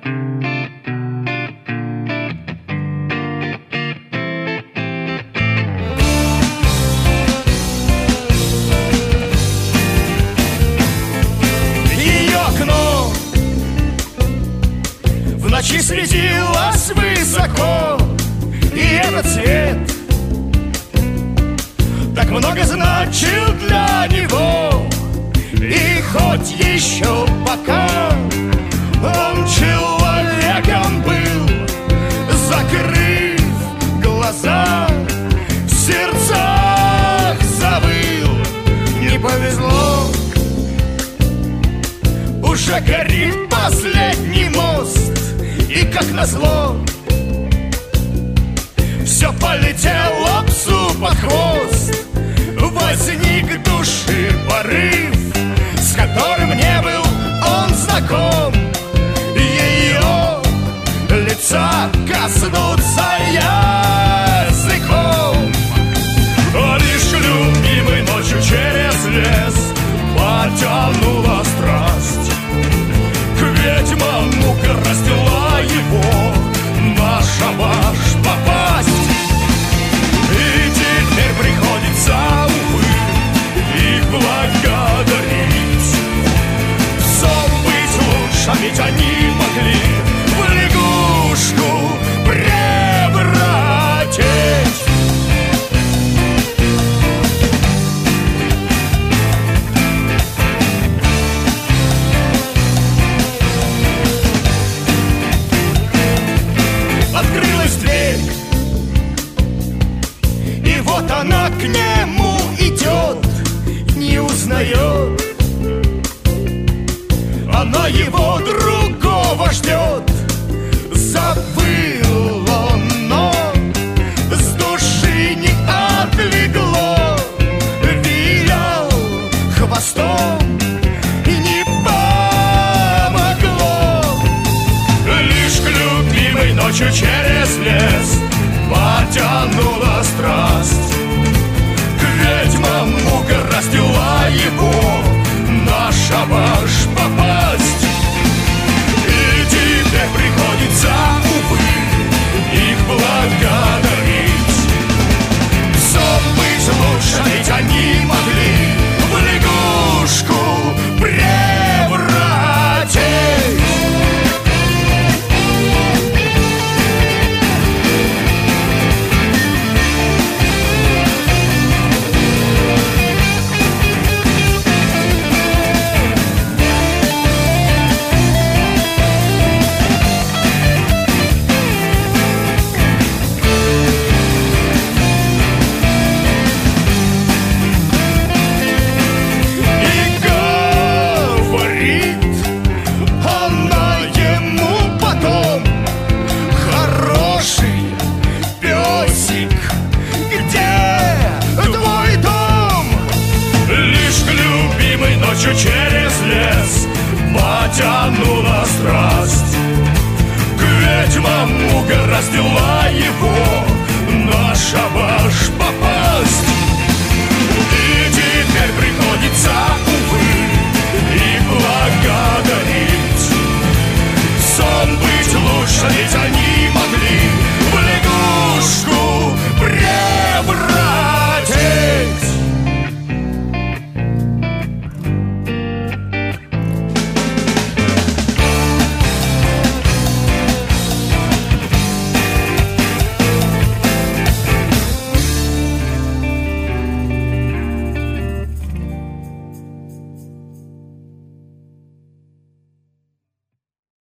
Ее окно в ночи светилось высоко, и этот цвет так много значил для него. И хоть еще пока он человеком был, закрыв глаза, в сердцах завыл. Не повезло, уже горит последний мост, и как назло все полетело псу под хвост. Возник души порыв, с которым не был он знаком. Ее лица коснуться языком. А лишь любимой ночью через лес потянула страсть. К ведьмам угораздила его на шабаш попасть. И теперь приходится, увы, их благодарить. Псом быть лучше, ведь они могли в лягушку превратить. Открылась дверь, и вот она к нему идет, не узнает. Она его другого ждет. Забыл он, но с души не отлегло. Вилял хвостом, и не помогло. Лишь к любимой ночью через лес потянула страсть. К ведьмам угораздила его на шабаш попасть. И теперь приходится, увы, их благодарить. Псом быть лучше, ведь они могли в лягушку превратить. Через лес потянула страсть. К ведьмам угораздила его на шабаш попасть.